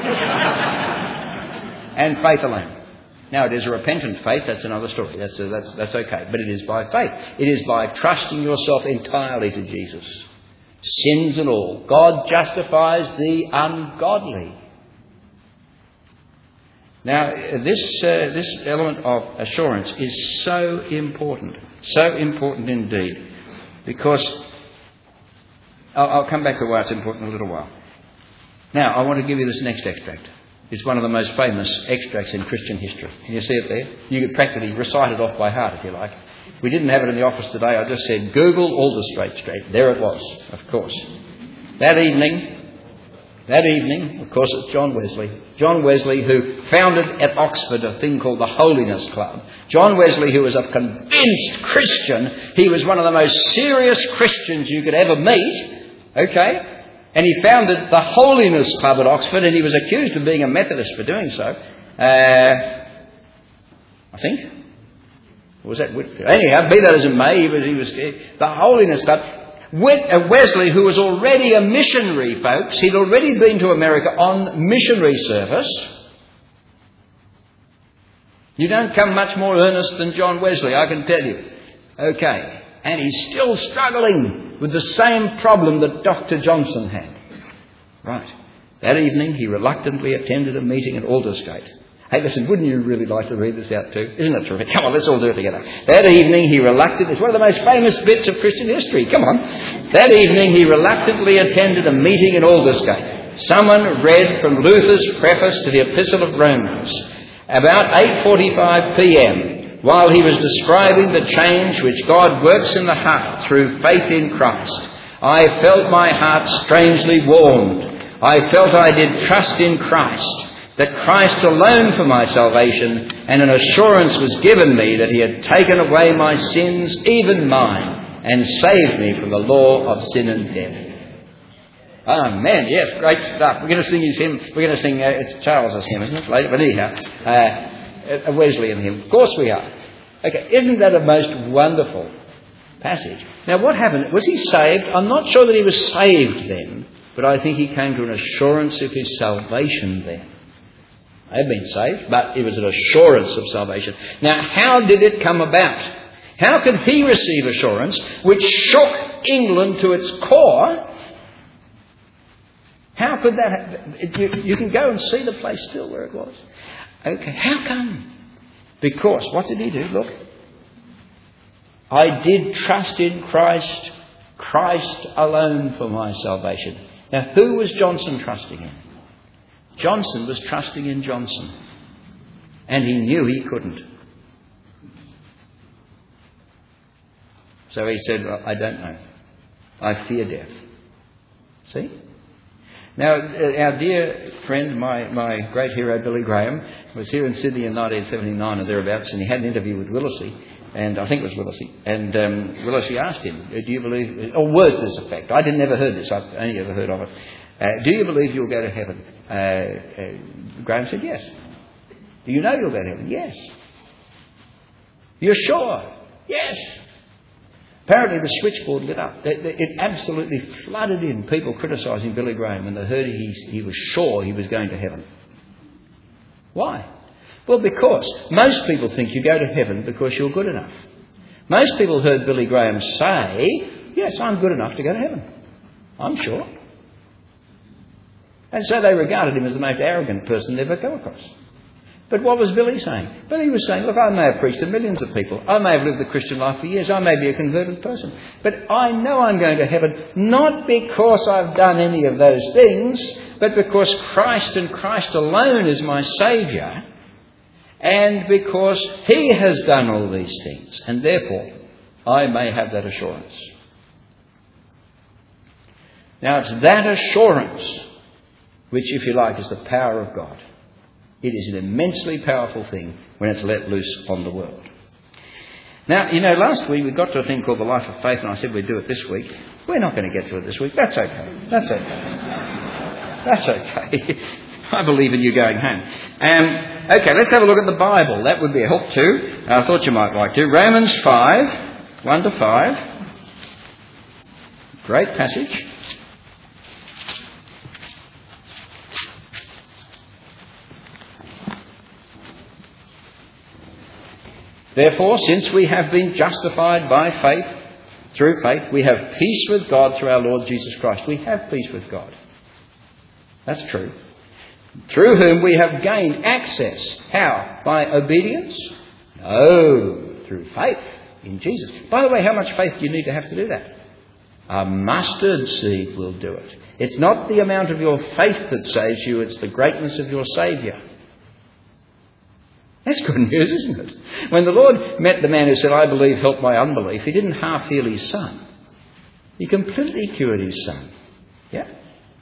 And faith alone. Now, it is a repentant faith. That's another story. That's okay. But it is by faith. It is by trusting yourself entirely to Jesus. Sins and all. God justifies the ungodly. Now, this element of assurance is so important. So important indeed. Because I'll come back to why it's important in a little while. Now, I want to give you this next extract. It's one of the most famous extracts in Christian history. Can you see it there? You could practically recite it off by heart if you like. We didn't have it in the office today. I just said, Google Alderstrait Street. There it was, of course. That evening, That evening, of course, it's John Wesley. John Wesley, who founded at Oxford a thing called the Holiness Club. John Wesley, who was a convinced Christian. He was one of the most serious Christians you could ever meet. Okay? And he founded the Holiness Club at Oxford, and he was accused of being a Methodist for doing so. I think. Or was that Whitfield? Anyhow, be that as it may, he was the Holiness Club. Wesley, who was already a missionary, folks, he'd already been to America on missionary service. You don't come much more earnest than John Wesley, I can tell you. Okay. And he's still struggling with the same problem that Dr. Johnson had. Right. That evening, he reluctantly attended a meeting at Aldersgate. Hey, listen, wouldn't you really like to read this out too? Isn't it terrific? Come on, let's all do it together. That evening he reluctantly... It's one of the most famous bits of Christian history. Come on. That evening he reluctantly attended a meeting in Aldersgate. Someone read from Luther's preface to the Epistle of Romans. About 8:45 p.m, while he was describing the change which God works in the heart through faith in Christ, I felt my heart strangely warmed. I felt I did trust in Christ, that Christ alone for my salvation, and an assurance was given me that he had taken away my sins, even mine, and saved me from the law of sin and death. Oh, man, yes, great stuff. We're going to sing his hymn. We're going to sing, it's Charles's hymn, isn't it, later? But anyhow, a Wesleyan hymn. Of course we are. Okay, isn't that a most wonderful passage? Now, what happened? Was he saved? I'm not sure that he was saved then, but I think he came to an assurance of his salvation then. I have been saved, but it was an assurance of salvation. Now, how did it come about? How could he receive assurance which shook England to its core? How could that happen? You can go and see the place still where it was. Okay, how come? Because, what did he do? Look. I did trust in Christ, Christ alone for my salvation. Now, who was Johnson trusting in? Johnson was trusting in Johnson. And he knew he couldn't. So he said, well, I don't know. I fear death. See? Now, our dear friend, my great hero, Billy Graham, was here in Sydney in 1979 or thereabouts, and he had an interview with Willesee, and I think it was Willesee, and Willesee asked him, do you believe, or words to this effect, I didn't ever heard this, I've only ever heard of it, do you believe you'll go to heaven? Graham said, yes. Do you know you'll go to heaven? Yes. You're sure? Yes. Apparently the switchboard lit up. It absolutely flooded in, people criticising Billy Graham when they heard he was sure he was going to heaven. Why? Well, because most people think you go to heaven because you're good enough. Most people heard Billy Graham say, yes, I'm good enough to go to heaven. I'm sure. And so they regarded him as the most arrogant person they've ever come across. But what was Billy saying? Billy was saying, look, I may have preached to millions of people. I may have lived the Christian life for years. I may be a converted person. But I know I'm going to heaven not because I've done any of those things, but because Christ and Christ alone is my Saviour, and because He has done all these things. And therefore, I may have that assurance. Now, it's that assurance which, if you like, is the power of God. It is an immensely powerful thing when it's let loose on the world. Now, you know, last week we got to a thing called the life of faith, and I said we'd do it this week. We're not going to get to it this week. That's okay. That's okay. That's okay. I believe in you going home. Okay, let's have a look at the Bible. That would be a help too. I thought you might like to. Romans 5, 1 to 5. Great passage. Therefore, since we have been justified by faith, through faith, we have peace with God through our Lord Jesus Christ. We have peace with God. That's true. Through whom we have gained access. How? By obedience? No, through faith in Jesus. By the way, how much faith do you need to have to do that? A mustard seed will do it. It's not the amount of your faith that saves you, it's the greatness of your Saviour. That's good news, isn't it? When the Lord met the man who said, I believe, help my unbelief, He didn't half heal his son. He completely cured his son. Yeah?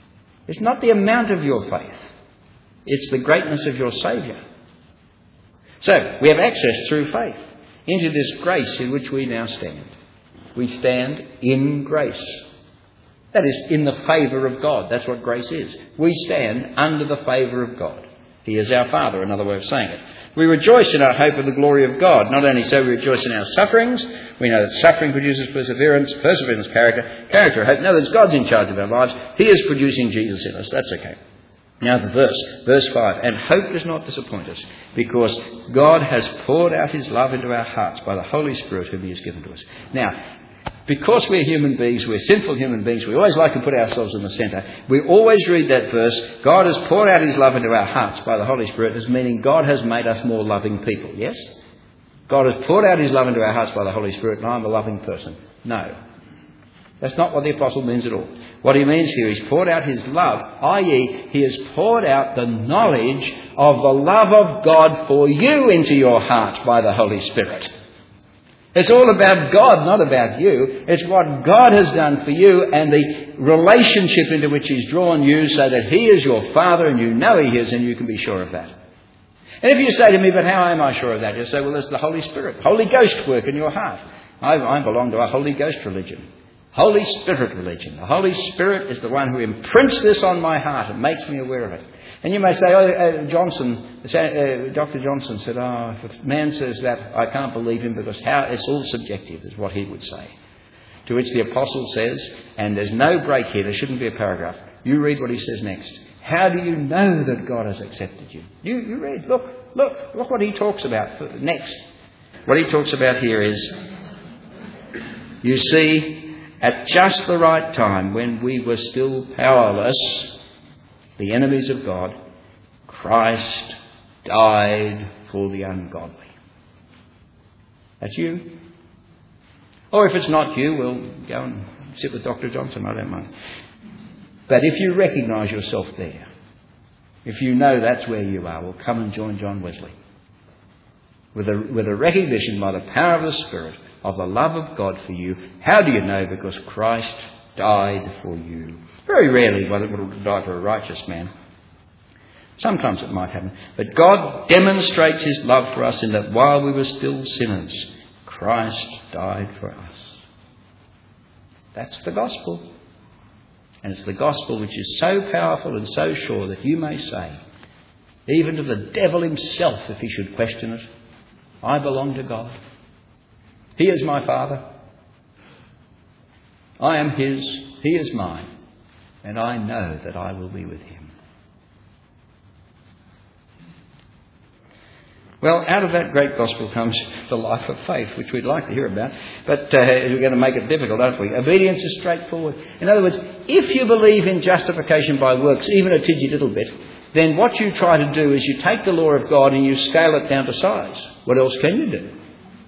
It's not the amount of your faith. It's the greatness of your Saviour. So, we have access through faith into this grace in which we now stand. We stand in grace. That is, in the favour of God. That's what grace is. We stand under the favour of God. He is our Father, another way of saying it. We rejoice in our hope of the glory of God. Not only so, we rejoice in our sufferings. We know that suffering produces perseverance, perseverance character, character hope. In other words, God's in charge of our lives. He is producing Jesus in us. That's okay. Now the verse 5. And hope does not disappoint us, because God has poured out his love into our hearts by the Holy Spirit whom he has given to us. Now, because we're human beings, we're sinful human beings, we always like to put ourselves in the centre. We always read that verse, God has poured out his love into our hearts by the Holy Spirit, as meaning God has made us more loving people. Yes? God has poured out his love into our hearts by the Holy Spirit, and I'm a loving person. No. That's not what the apostle means at all. What he means here, he's poured out his love, i.e. he has poured out the knowledge of the love of God for you into your heart by the Holy Spirit. It's all about God, not about you. It's what God has done for you and the relationship into which he's drawn you so that he is your Father and you know he is and you can be sure of that. And if you say to me, but how am I sure of that? You'll say, well, it's the Holy Spirit, Holy Ghost work in your heart. I belong to a Holy Ghost religion. Holy Spirit religion. The Holy Spirit is the one who imprints this on my heart and makes me aware of it. And you may say, Dr. Johnson said, if a man says that, I can't believe him because it's all subjective, is what he would say. To which the apostle says, and there's no break here, there shouldn't be a paragraph. You read what he says next. How do you know that God has accepted you? You read, look what he talks about next. What he talks about here is, you see, at just the right time, when we were still powerless, the enemies of God, Christ died for the ungodly. That's you. Or if it's not you, we'll go and sit with Dr. Johnson, I don't mind. But if you recognise yourself there, if you know that's where you are, well, come and join John Wesley. With a recognition by the power of the Spirit of the love of God for you. How do you know? Because Christ died for you. Very rarely will it die for a righteous man. Sometimes it might happen. But God demonstrates his love for us in that while we were still sinners, Christ died for us. That's the gospel. And it's the gospel which is so powerful and so sure that you may say, even to the devil himself, if he should question it, I belong to God. He is my Father. I am his. He is mine. And I know that I will be with him. Well, out of that great gospel comes the life of faith, which we'd like to hear about. But we're going to make it difficult, aren't we? Obedience is straightforward. In other words, if you believe in justification by works, even a tidgy little bit, then what you try to do is you take the law of God and you scale it down to size. What else can you do?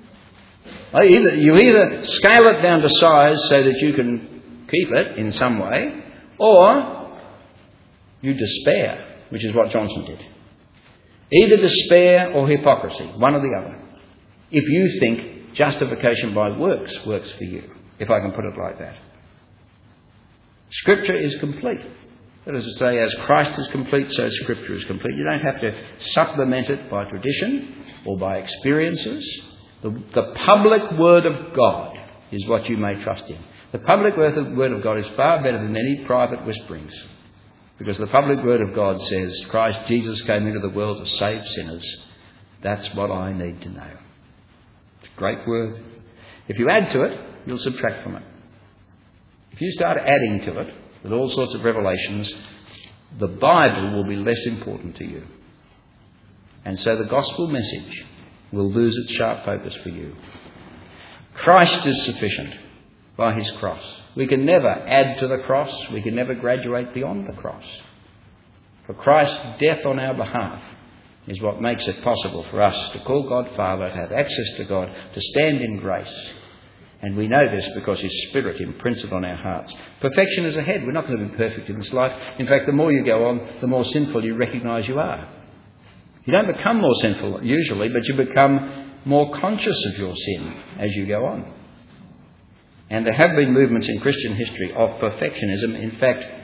You either scale it down to size so that you can keep it in some way, or you despair, which is what Johnson did. Either despair or hypocrisy, one or the other. If you think justification by works works for you, if I can put it like that. Scripture is complete. That is to say, as Christ is complete, so Scripture is complete. You don't have to supplement it by tradition or by experiences. The public word of God is what you may trust in. The public word of God is far better than any private whisperings. Because the public word of God says, Christ Jesus came into the world to save sinners. That's what I need to know. It's a great word. If you add to it, you'll subtract from it. If you start adding to it with all sorts of revelations, the Bible will be less important to you. And so the gospel message will lose its sharp focus for you. Christ is sufficient by his cross. We can never add to the cross. We can never graduate beyond the cross. For Christ's death on our behalf is what makes it possible for us to call God Father, to have access to God, to stand in grace. And we know this because his Spirit imprints it on our hearts. Perfection is ahead. We're not going to be perfect in this life. In fact, the more you go on, the more sinful you recognise you are. You don't become more sinful usually, but you become more conscious of your sin as you go on. And there have been movements in Christian history of perfectionism. In fact,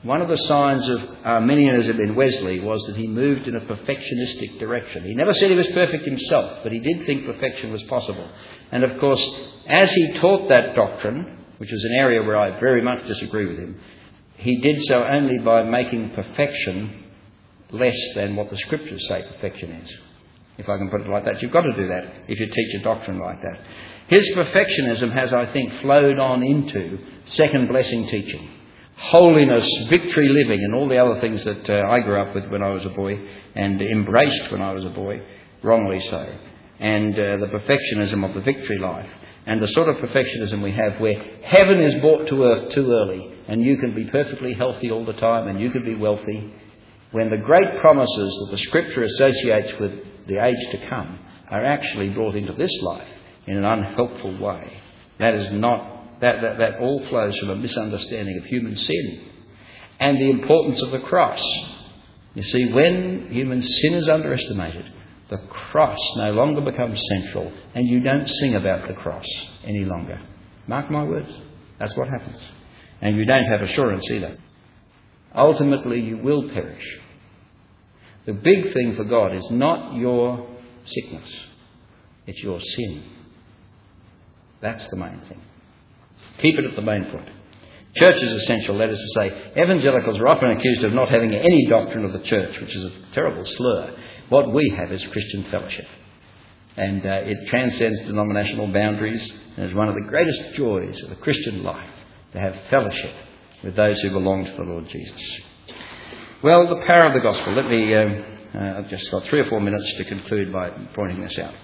one of the signs of Arminianism in Wesley was that he moved in a perfectionistic direction. He never said he was perfect himself, but he did think perfection was possible. And of course, as he taught that doctrine, which was an area where I very much disagree with him, he did so only by making perfection less than what the scriptures say perfection is. If I can put it like that, you've got to do that if you teach a doctrine like that. His perfectionism has, I think, flowed on into second blessing teaching, holiness, victory living, and all the other things that I grew up with when I was a boy and embraced when I was a boy, wrongly so. And the perfectionism of the victory life, and the sort of perfectionism we have where heaven is brought to earth too early and you can be perfectly healthy all the time and you can be wealthy, when the great promises that the Scripture associates with the age to come are actually brought into this life in an unhelpful way. That all flows from a misunderstanding of human sin and the importance of the cross. You see, when human sin is underestimated, the cross no longer becomes central and you don't sing about the cross any longer. Mark my words, that's what happens. And you don't have assurance either. Ultimately, you will perish. The big thing for God is not your sickness, it's your sin. That's the main thing. Keep it at the main point. Church is essential, that is to say, evangelicals are often accused of not having any doctrine of the church, which is a terrible slur. What we have is Christian fellowship. And it transcends denominational boundaries and is one of the greatest joys of the Christian life, to have fellowship with those who belong to the Lord Jesus. Well, the power of the gospel. Let me, I've just got 3 or 4 minutes to conclude by pointing this out.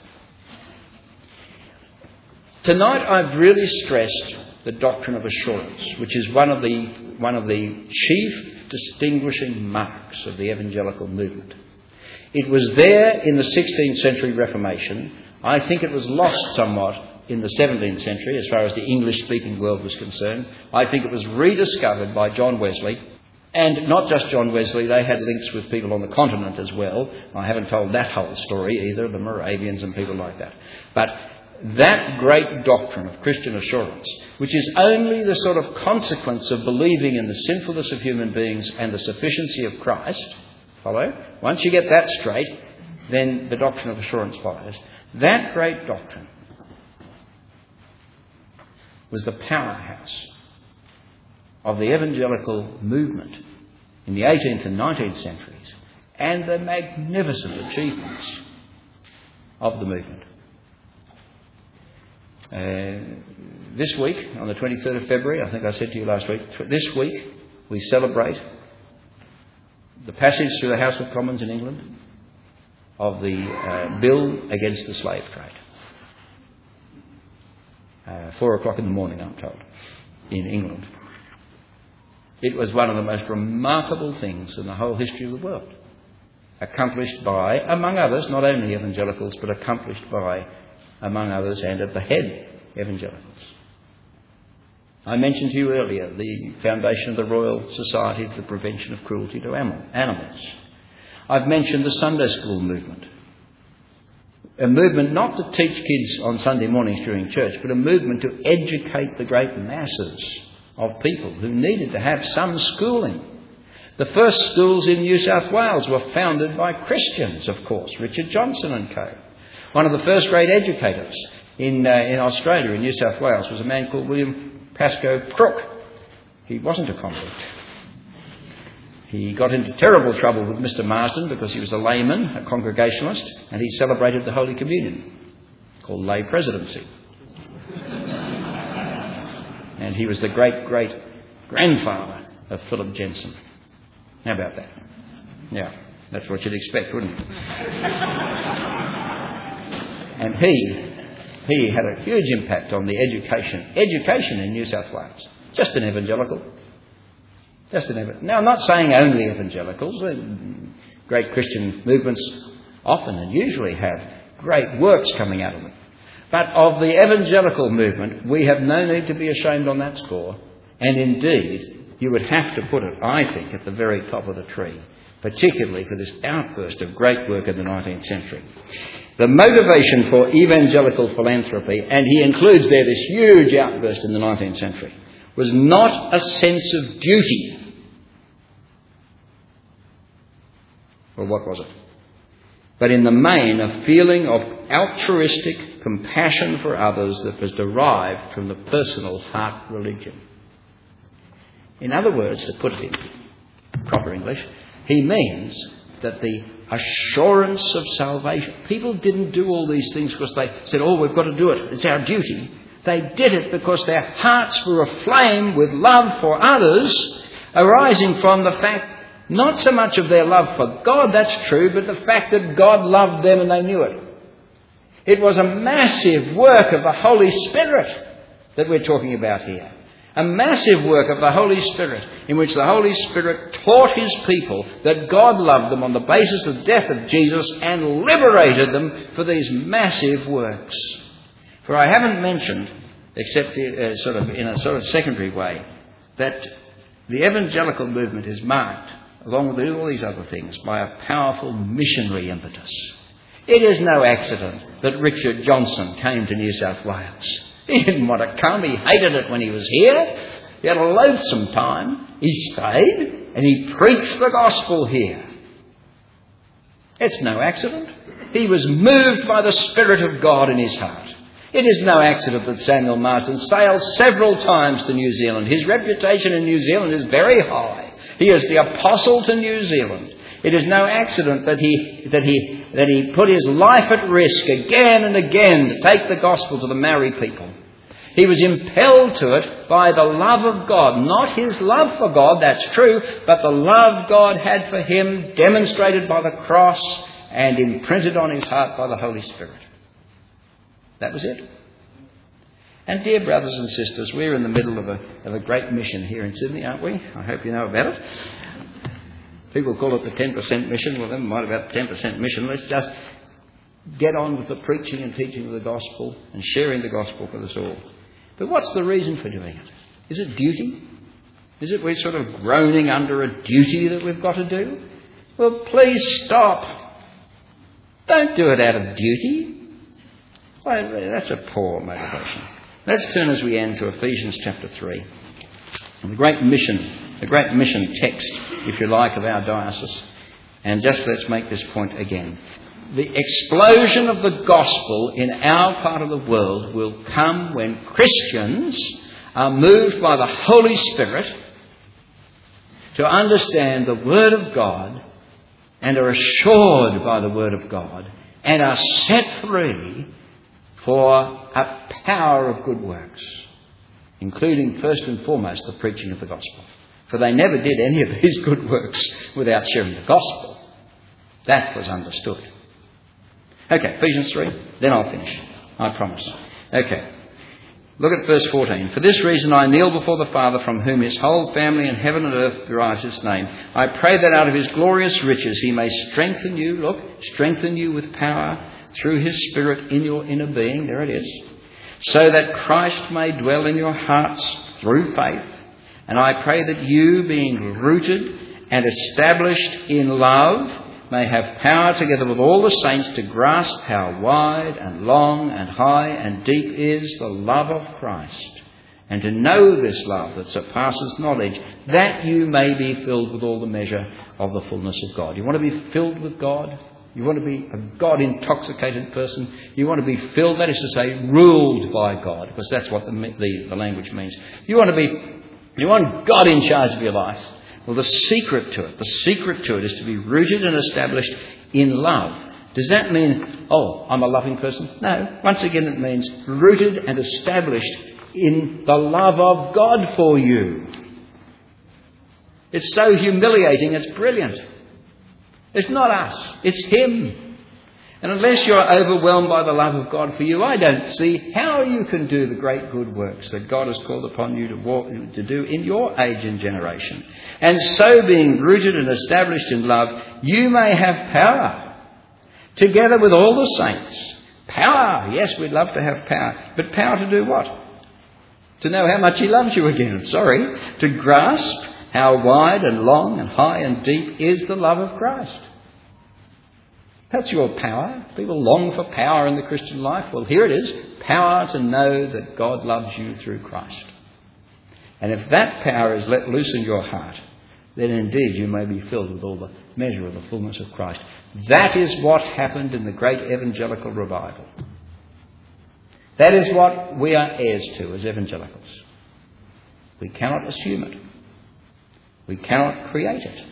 Tonight I've really stressed the doctrine of assurance, which is one of the chief distinguishing marks of the evangelical movement. It was there in the 16th century Reformation. I think it was lost somewhat in the 17th century as far as the English-speaking world was concerned. I think it was rediscovered by John Wesley. And not just John Wesley, they had links with people on the continent as well. I haven't told that whole story either, the Moravians and people like that. But that great doctrine of Christian assurance, which is only the sort of consequence of believing in the sinfulness of human beings and the sufficiency of Christ, follow? Once you get that straight, then the doctrine of assurance follows. That great doctrine was the powerhouse of the evangelical movement in the 18th and 19th centuries and the magnificent achievements of the movement. This week, on the 23rd of February, I think I said to you last week, this week we celebrate the passage through the House of Commons in England of the bill against the slave trade. 4 o'clock in the morning, I'm told, in England. It was one of the most remarkable things in the whole history of the world. Accomplished by, among others, not only evangelicals, but accomplished by, among others, and at the head, evangelicals. I mentioned to you earlier the foundation of the Royal Society for the Prevention of Cruelty to Animals. I've mentioned the Sunday School movement. A movement not to teach kids on Sunday mornings during church, but a movement to educate the great masses of people who needed to have some schooling. The first schools in New South Wales were founded by Christians, of course, Richard Johnson and co. One of the first great educators in Australia, in New South Wales, was a man called William Pascoe Crook. He wasn't a convict. He got into terrible trouble with Mr. Marsden because he was a layman, a Congregationalist, and he celebrated the Holy Communion, called lay presidency. And he was the great-great-grandfather of Philip Jensen. How about that? Yeah, that's what you'd expect, wouldn't you? And he had a huge impact on the education in New South Wales. Just an evangelical. Now, I'm not saying only evangelicals. Great Christian movements often and usually have great works coming out of them. But of the evangelical movement, we have no need to be ashamed on that score. And indeed, you would have to put it, I think, at the very top of the tree, particularly for this outburst of great work in the 19th century. The motivation for evangelical philanthropy, and he includes there this huge outburst in the 19th century, was not a sense of duty Well, what was it? But in the main, a feeling of altruistic compassion for others that was derived from the personal heart religion. In other words, to put it in proper English, he means that the assurance of salvation. People didn't do all these things because they said, oh, we've got to do it. It's our duty. They did it because their hearts were aflame with love for others, arising from the fact not so much of their love for God, that's true, but the fact that God loved them and they knew it. It was a massive work of the Holy Spirit that we're talking about here. A massive work of the Holy Spirit in which the Holy Spirit taught his people that God loved them on the basis of the death of Jesus and liberated them for these massive works. For I haven't mentioned, except in a sort of secondary way, that the evangelical movement is marked, along with all these other things, by a powerful missionary impetus. It is no accident that Richard Johnson came to New South Wales. He didn't want to come. He hated it when he was here. He had a loathsome time. He stayed and he preached the gospel here. It's no accident. He was moved by the Spirit of God in his heart. It is no accident that Samuel Marsden sailed several times to New Zealand. His reputation in New Zealand is very high. He is the apostle to New Zealand. It is no accident that he put his life at risk again and again to take the gospel to the Maori people. He was impelled to it by the love of God. Not his love for God, that's true, but the love God had for him demonstrated by the cross and imprinted on his heart by the Holy Spirit. That was it. And dear brothers and sisters, we're in the middle of a great mission here in Sydney, aren't we? I hope you know about it. People call it the 10% mission. Well, never mind about the 10% mission. Let's just get on with the preaching and teaching of the gospel and sharing the gospel with us all. But what's the reason for doing it? Is it duty? Is it we're sort of groaning under a duty that we've got to do? Well, please stop. Don't do it out of duty. Well, that's a poor motivation. Let's turn as we end to Ephesians chapter 3. The great mission text, if you like, of our diocese. And just let's make this point again. The explosion of the gospel in our part of the world will come when Christians are moved by the Holy Spirit to understand the Word of God and are assured by the Word of God and are set free for a power of good works, including first and foremost the preaching of the gospel. For they never did any of these good works without sharing the gospel. That was understood. Okay, Ephesians 3, then I'll finish. I promise. Okay, look at verse 14. For this reason I kneel before the Father, from whom his whole family in heaven and earth derives its name. I pray that out of his glorious riches he may strengthen you with power through his Spirit in your inner being. There it is. So that Christ may dwell in your hearts through faith. And I pray that you, being rooted and established in love, may have power together with all the saints to grasp how wide and long and high and deep is the love of Christ, and to know this love that surpasses knowledge, that you may be filled with all the measure of the fullness of God. You want to be filled with God? You want to be a God-intoxicated person? You want to be filled, that is to say, ruled by God, because that's what the language means. You want God in charge of your life. Well, the secret to it is to be rooted and established in love. Does that mean, I'm a loving person? No. Once again, it means rooted and established in the love of God for you. It's so humiliating, it's brilliant. It's not us, it's him. And unless you're overwhelmed by the love of God for you, I don't see how you can do the great good works that God has called upon you to do in your age and generation. And so, being rooted and established in love, you may have power, together with all the saints. Power, yes, we'd love to have power. But power to do what? To know how much he loves you again. To grasp how wide and long and high and deep is the love of Christ. That's your power. People long for power in the Christian life. Well, here it is. Power to know that God loves you through Christ. And if that power is let loose in your heart, then indeed you may be filled with all the measure of the fullness of Christ. That is what happened in the great evangelical revival. That is what we are heirs to as evangelicals. We cannot assume it. We cannot create it.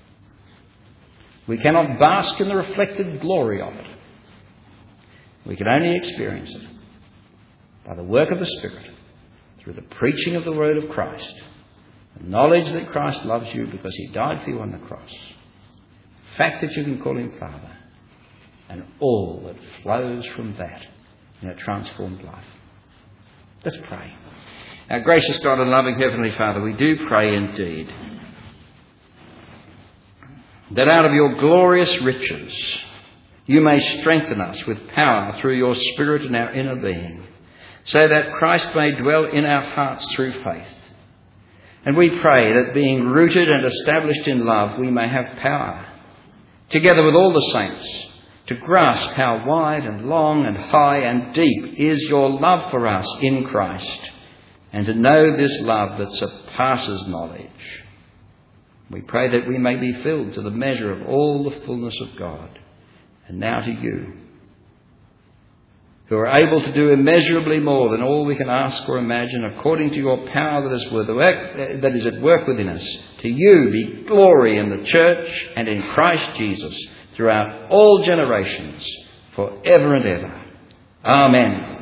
We cannot bask in the reflected glory of it. We can only experience it by the work of the Spirit, through the preaching of the word of Christ, the knowledge that Christ loves you because he died for you on the cross, the fact that you can call him Father, and all that flows from that in a transformed life. Let's pray. Our gracious God and loving Heavenly Father, we do pray indeed that out of your glorious riches you may strengthen us with power through your Spirit in our inner being, so that Christ may dwell in our hearts through faith. And we pray that being rooted and established in love, we may have power, together with all the saints, to grasp how wide and long and high and deep is your love for us in Christ, and to know this love that surpasses knowledge. We pray that we may be filled to the measure of all the fullness of God. And now to you, who are able to do immeasurably more than all we can ask or imagine, according to your power that is at work within us. To you be glory in the church and in Christ Jesus throughout all generations, forever and ever. Amen.